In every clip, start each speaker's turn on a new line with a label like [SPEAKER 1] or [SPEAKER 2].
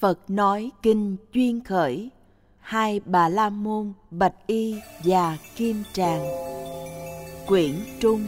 [SPEAKER 1] Phật nói kinh duyên khởi, hai Bà La Môn Bạch Y và Kim Tràng. Quyển Trung.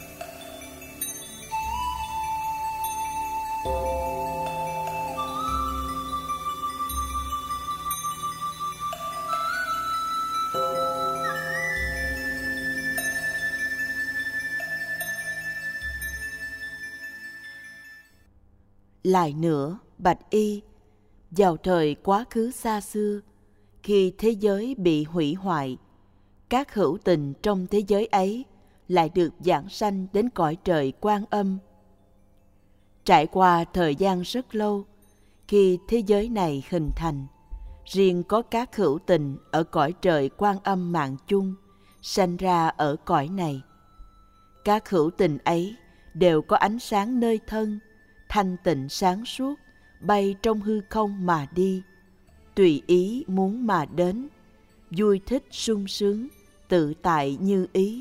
[SPEAKER 1] Lại nữa, Bạch Y, vào thời quá khứ xa xưa, khi thế giới bị hủy hoại, các hữu tình trong thế giới ấy lại được giảng sanh đến cõi trời Quan Âm. Trải qua thời gian rất lâu, khi thế giới này hình thành, riêng có các hữu tình ở cõi trời Quan Âm mạng chung sanh ra ở cõi này. Các hữu tình ấy đều có ánh sáng nơi thân, thanh tịnh sáng suốt, bay trong hư không mà đi, tùy ý muốn mà đến, vui thích sung sướng, tự tại như ý.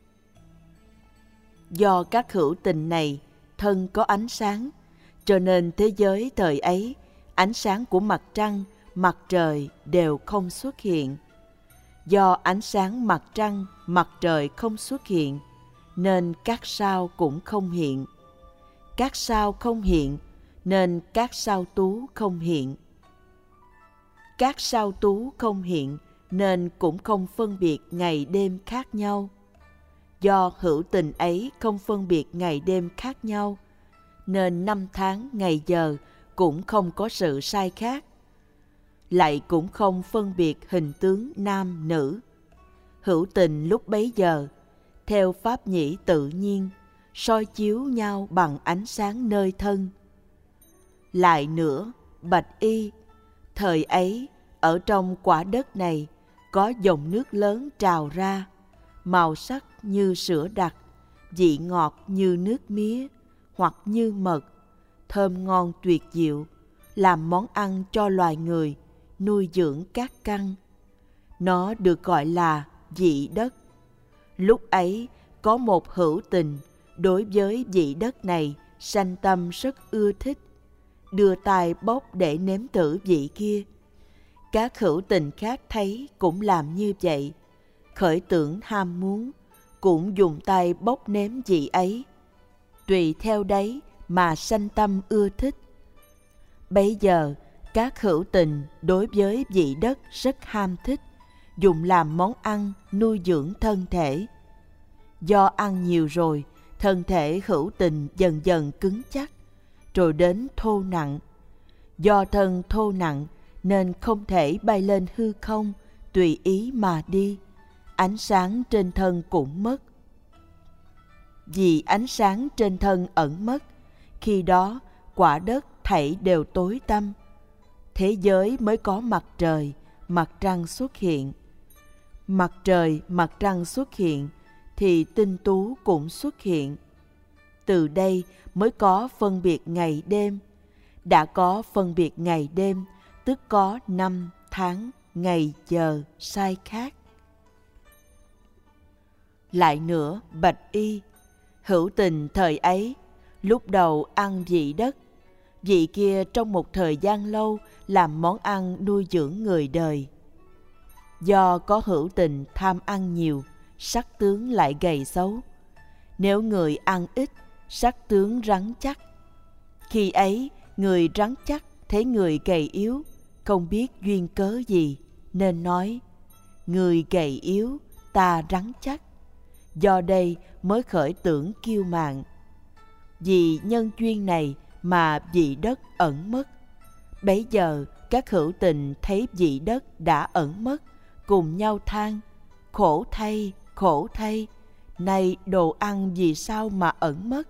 [SPEAKER 1] Do các hữu tình này thân có ánh sáng, cho nên thế giới thời ấy ánh sáng của mặt trăng, mặt trời đều không xuất hiện. Do ánh sáng mặt trăng, mặt trời không xuất hiện, nên các sao cũng không hiện. Các sao không hiện, nên các sao tú không hiện. Các sao tú không hiện, nên cũng không phân biệt ngày đêm khác nhau. Do hữu tình ấy không phân biệt ngày đêm khác nhau, nên năm tháng ngày giờ cũng không có sự sai khác. Lại cũng không phân biệt hình tướng nam nữ. Hữu tình lúc bấy giờ, theo pháp nhĩ tự nhiên, soi chiếu nhau bằng ánh sáng nơi thân. Lại nữa, Bạch Y, thời ấy ở trong quả đất này có dòng nước lớn trào ra, màu sắc như sữa đặc, vị ngọt như nước mía hoặc như mật, thơm ngon tuyệt diệu, làm món ăn cho loài người, nuôi dưỡng các căn. Nó được gọi là vị đất. Lúc ấy có một hữu tình đối với vị đất này sanh tâm rất ưa thích, đưa tay bốc để nếm thử vị kia. Các hữu tình khác thấy cũng làm như vậy, khởi tưởng ham muốn, cũng dùng tay bốc nếm vị ấy. Tùy theo đấy mà sanh tâm ưa thích. Bấy giờ các hữu tình đối với vị đất rất ham thích, dùng làm món ăn nuôi dưỡng thân thể. Do ăn nhiều rồi, thân thể hữu tình dần dần cứng chắc, rồi đến thô nặng. Do thân thô nặng nên không thể bay lên hư không, tùy ý mà đi. Ánh sáng trên thân cũng mất. Vì ánh sáng trên thân ẩn mất, khi đó quả đất thảy đều tối tăm. Thế giới mới có mặt trời, mặt trăng xuất hiện. Mặt trời, mặt trăng xuất hiện, thì tinh tú cũng xuất hiện. Từ đây mới có phân biệt ngày đêm. Đã có phân biệt ngày đêm, tức có năm, tháng, ngày, giờ sai khác. Lại nữa, Bạch Y, hữu tình thời ấy, lúc đầu ăn vị đất, vị kia trong một thời gian lâu làm món ăn nuôi dưỡng người đời. Do có hữu tình tham ăn nhiều, sắc tướng lại gầy xấu. Nếu người ăn ít, sắc tướng rắn chắc. Khi ấy, người rắn chắc thấy người gầy yếu, không biết duyên cớ gì, nên nói: người gầy yếu, ta rắn chắc. Do đây mới khởi tưởng kiêu mạn. Vì nhân duyên này mà vị đất ẩn mất. Bấy giờ các hữu tình thấy vị đất đã ẩn mất, cùng nhau than: khổ thay, khổ thay, nay đồ ăn vì sao mà ẩn mất.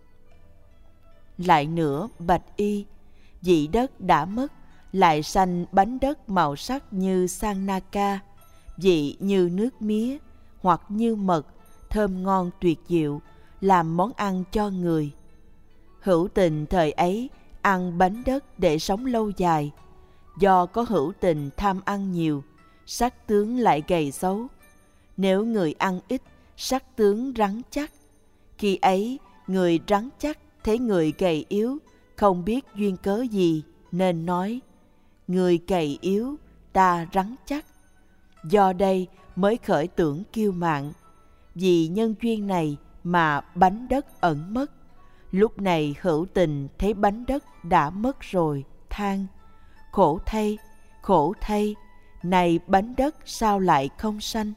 [SPEAKER 1] Lại nữa, Bạch Y, vị đất đã mất, lại sanh bánh đất màu sắc như sang naka, vị như nước mía hoặc như mật, thơm ngon tuyệt diệu, làm món ăn cho người. Hữu tình thời ấy ăn bánh đất để sống lâu dài. Do có hữu tình tham ăn nhiều, sắc tướng lại gầy xấu. Nếu người ăn ít, sắc tướng rắn chắc. Khi ấy, người rắn chắc thấy người gầy yếu, không biết duyên cớ gì, nên nói: người gầy yếu, ta rắn chắc. Do đây mới khởi tưởng kiêu mạn, vì nhân duyên này mà bánh đất ẩn mất. Lúc này hữu tình thấy bánh đất đã mất rồi, than: khổ thay, khổ thay, này bánh đất sao lại không sanh?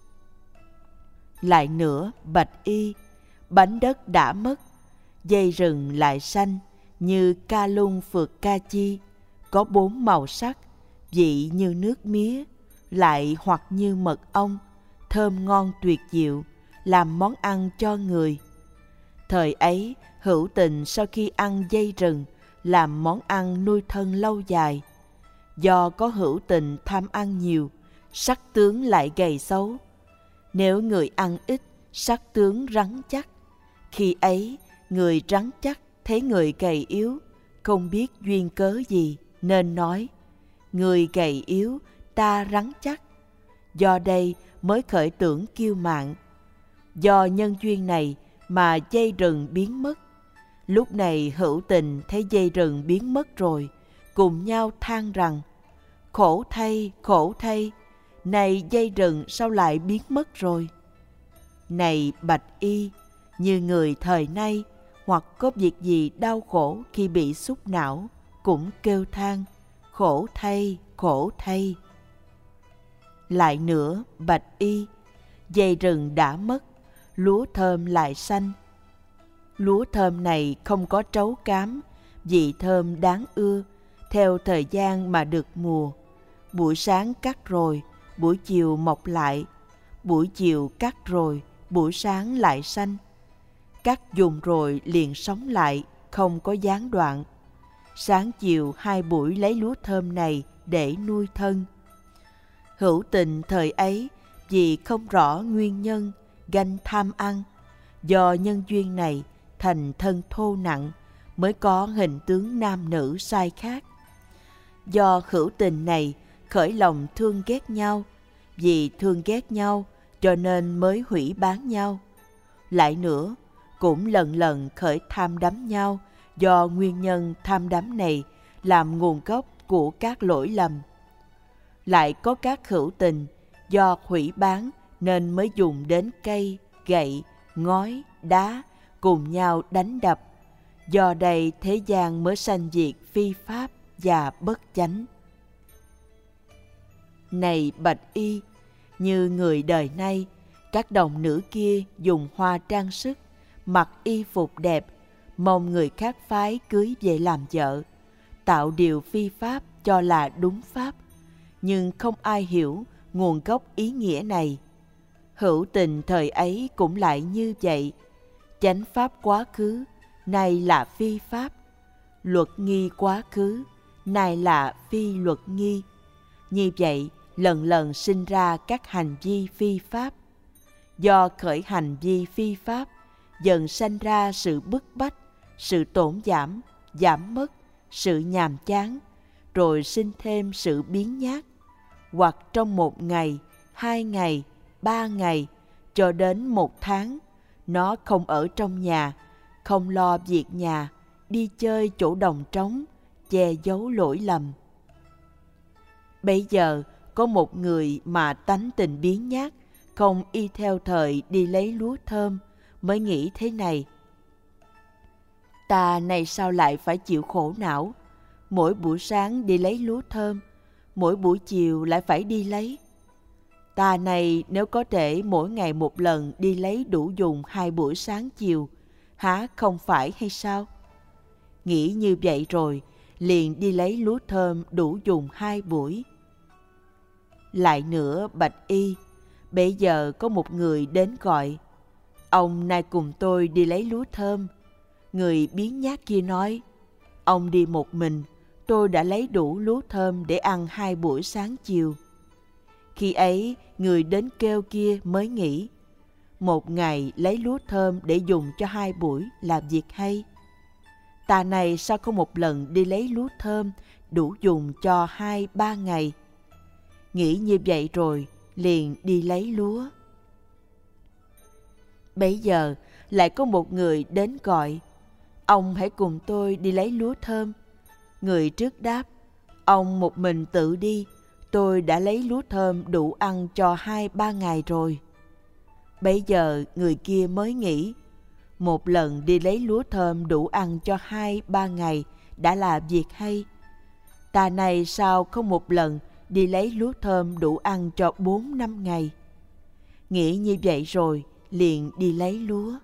[SPEAKER 1] Lại nữa bạch y, bánh đất đã mất, dây rừng lại xanh, như ca lung phượt ca chi, có 4 màu sắc, vị như nước mía, lại hoặc như mật ong, thơm ngon tuyệt diệu, làm món ăn cho người. Thời ấy, hữu tình sau khi ăn dây rừng, làm món ăn nuôi thân lâu dài. Do có hữu tình tham ăn nhiều, sắc tướng lại gầy xấu. Nếu người ăn ít, sắc tướng rắn chắc. Khi ấy, người rắn chắc thấy người gầy yếu, không biết duyên cớ gì, nên nói: người gầy yếu, ta rắn chắc. Do đây mới khởi tưởng kiêu mạn. Do nhân duyên này mà dây rừng biến mất. Lúc này hữu tình thấy dây rừng biến mất rồi, cùng nhau than rằng: khổ thay, này dây rừng sao lại biến mất rồi? Này bạch y, như người thời nay, hoặc có việc gì đau khổ khi bị xúc não, cũng kêu than: khổ thay. Lại nữa bạch y, dây rừng đã mất, lúa thơm lại xanh. Lúa thơm này không có trấu cám, vị thơm đáng ưa, theo thời gian mà được mùa. Buổi sáng cắt rồi, buổi chiều mọc lại. Buổi chiều cắt rồi, buổi sáng lại xanh. Cắt dùng rồi liền sống lại, không có gián đoạn. Sáng chiều 2 buổi lấy lúa thơm này để nuôi thân. Hữu tình thời ấy vì không rõ nguyên nhân, ganh tham ăn. Do nhân duyên này thành thân thô nặng, mới có hình tướng nam nữ sai khác. Do hữu tình này khởi lòng thương ghét nhau, vì thương ghét nhau cho nên mới hủy bán nhau. Lại nữa, cũng lần lần khởi tham đắm nhau, do nguyên nhân tham đắm này làm nguồn gốc của các lỗi lầm. Lại có các hữu tình do hủy bán nên mới dùng đến cây, gậy, ngói, đá cùng nhau đánh đập. Do đây thế gian mới sanh diệt phi pháp và bất chánh. Này bạch y, như người đời nay, các đồng nữ kia dùng hoa trang sức, mặc y phục đẹp, mong người khác phái cưới về làm vợ, tạo điều phi pháp cho là đúng pháp, nhưng không ai hiểu nguồn gốc ý nghĩa này. Hữu tình thời ấy cũng lại như vậy. Chánh pháp quá khứ, nay là phi pháp. Luật nghi quá khứ, nay là phi luật nghi. Như vậy, lần lần sinh ra các hành vi phi pháp. Do khởi hành vi phi pháp, dần sanh ra sự bức bách, sự tổn giảm, giảm mất, sự nhàm chán, rồi sinh thêm sự biếng nhác. Hoặc trong 1 ngày, 2 ngày, 3 ngày, cho đến 1 tháng, nó không ở trong nhà, không lo việc nhà, đi chơi chỗ đồng trống, che giấu lỗi lầm. Bây giờ có một người mà tánh tình biếng nhác, không y theo thời đi lấy lúa thơm, mới nghĩ thế này: ta này sao lại phải chịu khổ não, mỗi buổi sáng đi lấy lúa thơm, mỗi buổi chiều lại phải đi lấy. Ta này nếu có thể mỗi ngày 1 lần đi lấy đủ dùng 2 buổi sáng chiều, há không phải hay sao? Nghĩ như vậy rồi, liền đi lấy lúa thơm đủ dùng 2 buổi. Lại nữa bạch y, bây giờ có một người đến gọi: ông nay cùng tôi đi lấy lúa thơm. Người biếng nhác kia nói: ông đi một mình, tôi đã lấy đủ lúa thơm để ăn 2 buổi sáng chiều. Khi ấy, người đến kêu kia mới nghĩ: một ngày lấy lúa thơm để dùng cho 2 buổi là việc hay. Ta này sao không một lần đi lấy lúa thơm đủ dùng cho 2-3 ngày? Nghĩ như vậy rồi, liền đi lấy lúa. Bấy giờ lại có một người đến gọi: ông hãy cùng tôi đi lấy lúa thơm. Người trước đáp: Ông một mình tự đi, tôi đã lấy lúa thơm đủ ăn cho 2-3 ngày rồi. Bấy giờ người kia mới nghĩ, một lần đi lấy lúa thơm đủ ăn cho 2-3 ngày đã là việc hay. Ta này sao không một lần đi lấy lúa thơm đủ ăn cho 4-5 ngày? Nghĩ như vậy rồi, liền đi lấy lúa.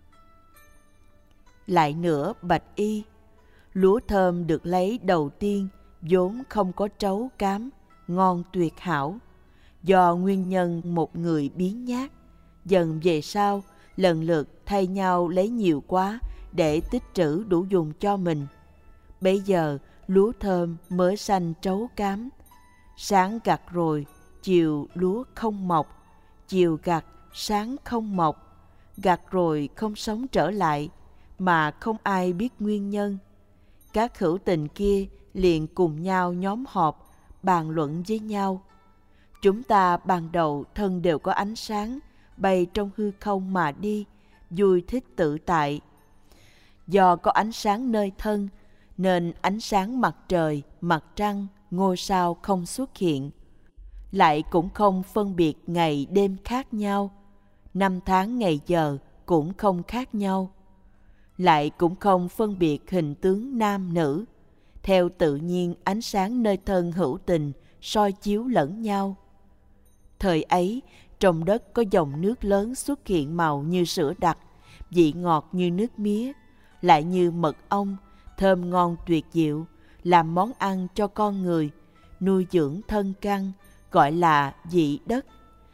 [SPEAKER 1] Lại nữa bạch y, lúa thơm được lấy đầu tiên vốn không có trấu cám, ngon tuyệt hảo. Do nguyên nhân một người biếng nhác, dần về sau lần lượt thay nhau lấy nhiều quá để tích trữ đủ dùng cho mình. Bấy giờ lúa thơm mới xanh trấu cám. Sáng gặt rồi, chiều lúa không mọc, chiều gặt, sáng không mọc. Gặt rồi không sống trở lại, mà không ai biết nguyên nhân. Các hữu tình kia liền cùng nhau nhóm họp, bàn luận với nhau. Chúng ta ban đầu thân đều có ánh sáng, bay trong hư không mà đi, vui thích tự tại. Do có ánh sáng nơi thân, nên ánh sáng mặt trời, mặt trăng, ngôi sao không xuất hiện. Lại cũng không phân biệt ngày đêm khác nhau, năm tháng ngày giờ cũng không khác nhau. Lại cũng không phân biệt hình tướng nam nữ, theo tự nhiên ánh sáng nơi thân hữu tình soi chiếu lẫn nhau. Thời ấy, trong đất có dòng nước lớn xuất hiện màu như sữa đặc, vị ngọt như nước mía, lại như mật ong, thơm ngon tuyệt diệu, làm món ăn cho con người, nuôi dưỡng thân căn, gọi là vị đất.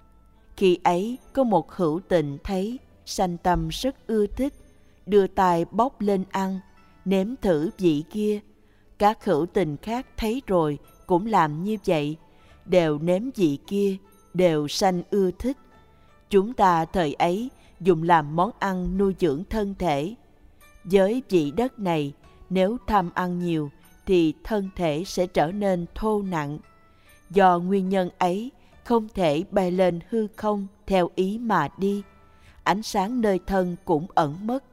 [SPEAKER 1] Khi ấy có một hữu tình thấy, sanh tâm rất ưa thích, đưa tay bóc lên ăn, nếm thử vị kia. Các hữu tình khác thấy rồi cũng làm như vậy, đều nếm vị kia, đều sanh ưa thích. Chúng ta thời ấy dùng làm món ăn nuôi dưỡng thân thể. Với vị đất này, nếu tham ăn nhiều thì thân thể sẽ trở nên thô nặng. Do nguyên nhân ấy, không thể bay lên hư không theo ý mà đi. Ánh sáng nơi thân cũng ẩn mất.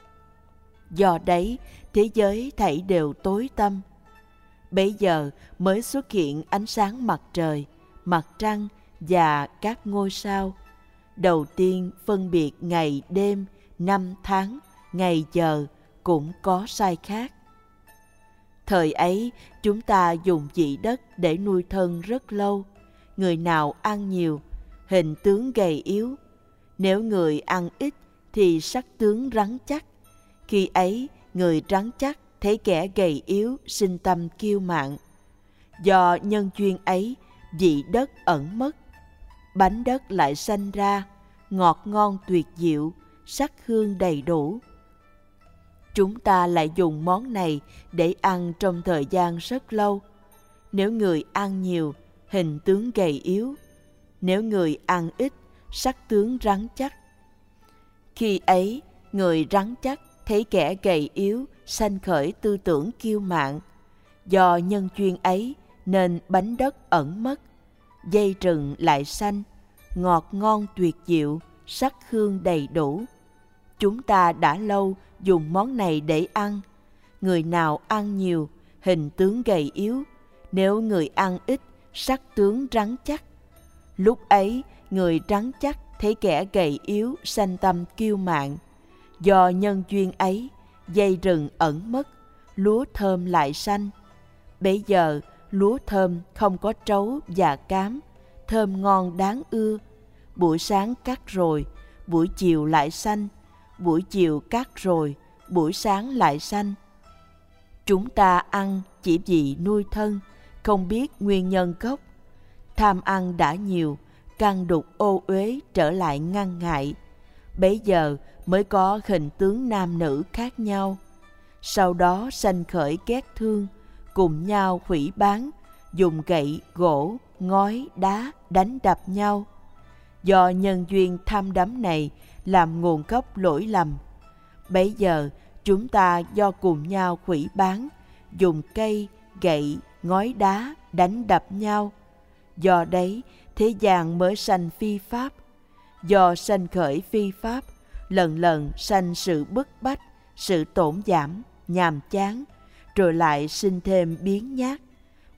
[SPEAKER 1] Do đấy, thế giới thảy đều tối tăm. Bấy giờ mới xuất hiện ánh sáng mặt trời, mặt trăng và các ngôi sao. Đầu tiên phân biệt ngày đêm, năm tháng, ngày giờ cũng có sai khác. Thời ấy, chúng ta dùng vị đất để nuôi thân rất lâu. Người nào ăn nhiều, hình tướng gầy yếu. Nếu người ăn ít thì sắc tướng rắn chắc. Khi ấy, người rắn chắc thấy kẻ gầy yếu sinh tâm kiêu mạn. Do nhân duyên ấy, vị đất ẩn mất. Bánh đất lại sanh ra, ngọt ngon tuyệt diệu, sắc hương đầy đủ. Chúng ta lại dùng món này để ăn trong thời gian rất lâu. Nếu người ăn nhiều, hình tướng gầy yếu. Nếu người ăn ít, sắc tướng rắn chắc. Khi ấy, người rắn chắc thấy kẻ gầy yếu sanh khởi tư tưởng kiêu mạn. Do nhân duyên ấy nên bánh đất ẩn mất, dây rừng lại xanh, ngọt ngon tuyệt diệu, sắc hương đầy đủ. Chúng ta đã lâu dùng món này để ăn. Người nào ăn nhiều, hình tướng gầy yếu. Nếu người ăn ít, sắc tướng rắn chắc. Lúc ấy, người rắn chắc thấy kẻ gầy yếu sanh tâm kiêu mạn. Do nhân duyên ấy, dây rừng ẩn mất, lúa thơm lại xanh. Bấy giờ, lúa thơm không có trấu và cám, thơm ngon đáng ưa. Buổi sáng cắt rồi, buổi chiều lại xanh. Buổi chiều cắt rồi, buổi sáng lại xanh. Chúng ta ăn chỉ vì nuôi thân, không biết nguyên nhân gốc. Tham ăn đã nhiều, căn đục ô uế trở lại ngăn ngại. Bấy giờ mới có hình tướng nam nữ khác nhau. Sau đó sanh khởi ghét thương, cùng nhau hủy báng, dùng gậy, gỗ, ngói, đá đánh đập nhau. Do nhân duyên tham đắm này làm nguồn gốc lỗi lầm. Bấy giờ chúng ta do cùng nhau hủy báng, dùng cây, gậy, ngói đá đánh đập nhau. Do đấy thế gian mới sanh phi pháp. Do sanh khởi phi pháp, lần lần sanh sự bức bách, sự tổn giảm, nhàm chán, rồi lại sinh thêm biếng nhác.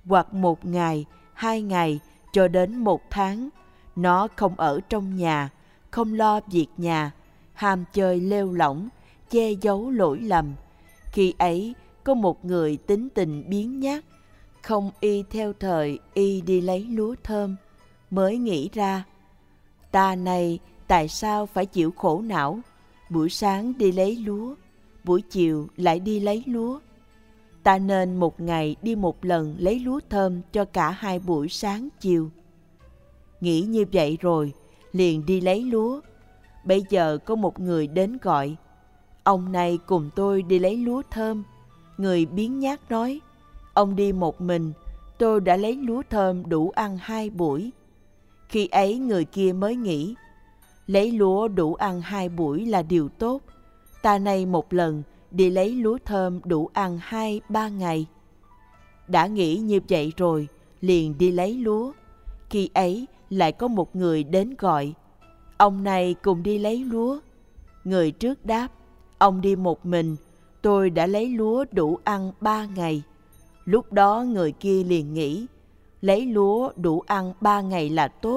[SPEAKER 1] hoặc 1 ngày, 2 ngày cho đến 1 tháng, nó không ở trong nhà, không lo việc nhà, ham chơi lêu lỏng, che giấu lỗi lầm. Khi ấy có một người tính tình biếng nhác, không y theo thời y đi lấy lúa thơm, mới nghĩ ra: ta này tại sao phải chịu khổ não, buổi sáng đi lấy lúa, buổi chiều lại đi lấy lúa. Ta nên 1 ngày đi 1 lần lấy lúa thơm cho cả 2 buổi sáng chiều. Nghĩ như vậy rồi, liền đi lấy lúa. Bây giờ có một người đến gọi: ông này cùng tôi đi lấy lúa thơm. Người biếng nhác nói: ông đi một mình, tôi đã lấy lúa thơm đủ ăn 2 buổi. Khi ấy người kia mới nghĩ: lấy lúa đủ ăn 2 buổi là điều tốt. Ta nay một lần đi lấy lúa thơm đủ ăn 2-3 ngày. Đã nghĩ như vậy rồi, liền đi lấy lúa. Khi ấy lại có một người đến gọi: ông này cùng đi lấy lúa. Người trước đáp: ông đi một mình, tôi đã lấy lúa đủ ăn 3 ngày. Lúc đó người kia liền nghĩ: lấy lúa đủ ăn 3 ngày là tốt.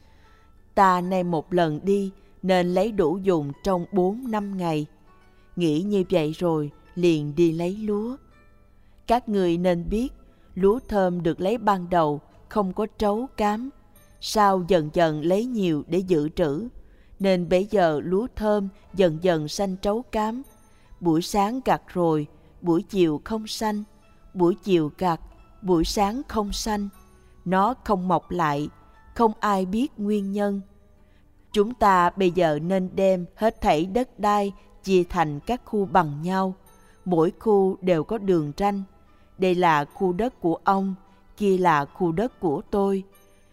[SPEAKER 1] Ta nay một lần đi nên lấy đủ dùng trong 4-5 ngày. Nghĩ như vậy rồi, liền đi lấy lúa. Các người nên biết, lúa thơm được lấy ban đầu không có trấu cám, sau dần dần lấy nhiều để dự trữ, nên bây giờ lúa thơm dần dần xanh trấu cám. Buổi sáng gặt rồi, buổi chiều không xanh, buổi chiều gặt, buổi sáng không xanh. Nó không mọc lại, không ai biết nguyên nhân. Chúng ta bây giờ nên đem hết thảy đất đai chia thành các khu bằng nhau. Mỗi khu đều có đường ranh. Đây là khu đất của ông, kia là khu đất của tôi.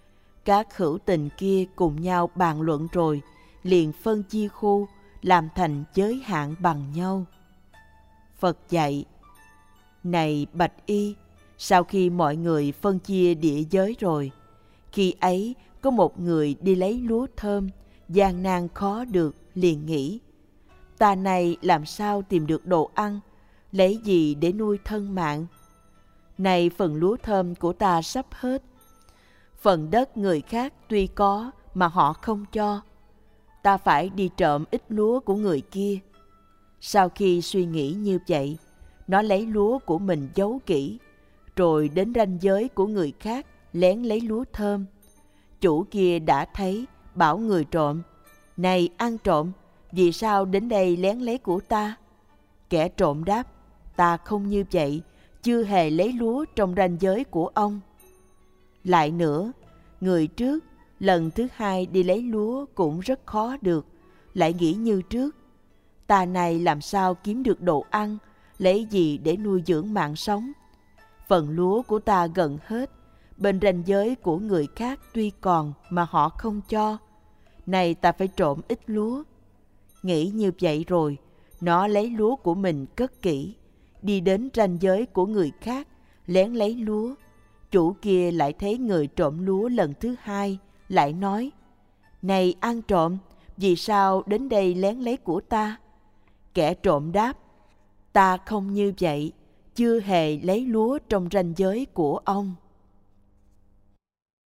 [SPEAKER 1] Các hữu tình kia cùng nhau bàn luận rồi, liền phân chia khu, làm thành giới hạn bằng nhau. Phật dạy: này Bạch Y, sau khi mọi người phân chia địa giới rồi, khi ấy có một người đi lấy lúa thơm, gian nan khó được, liền nghĩ: ta này làm sao tìm được đồ ăn, lấy gì để nuôi thân mạng? Này phần lúa thơm của ta sắp hết, phần đất người khác tuy có mà họ không cho, ta phải đi trộm ít lúa của người kia. Sau khi suy nghĩ như vậy, nó lấy lúa của mình giấu kỹ, rồi đến ranh giới của người khác lén lấy lúa thơm. Chủ kia đã thấy, bảo người trộm: này ăn trộm, vì sao đến đây lén lấy của ta? Kẻ trộm đáp: ta không như vậy, chưa hề lấy lúa trong ranh giới của ông. Lại nữa, người trước lần thứ hai đi lấy lúa cũng rất khó được, lại nghĩ như trước: ta này làm sao kiếm được đồ ăn, lấy gì để nuôi dưỡng mạng sống? Phần lúa của ta gần hết, bên ranh giới của người khác tuy còn mà họ không cho. Này ta phải trộm ít lúa. Nghĩ như vậy rồi, nó lấy lúa của mình cất kỹ, đi đến ranh giới của người khác, lén lấy lúa. Chủ kia lại thấy người trộm lúa lần thứ hai, lại nói: này ăn trộm, vì sao đến đây lén lấy của ta? Kẻ trộm đáp: ta không như vậy, chưa hề lấy lúa trong ranh giới của ông.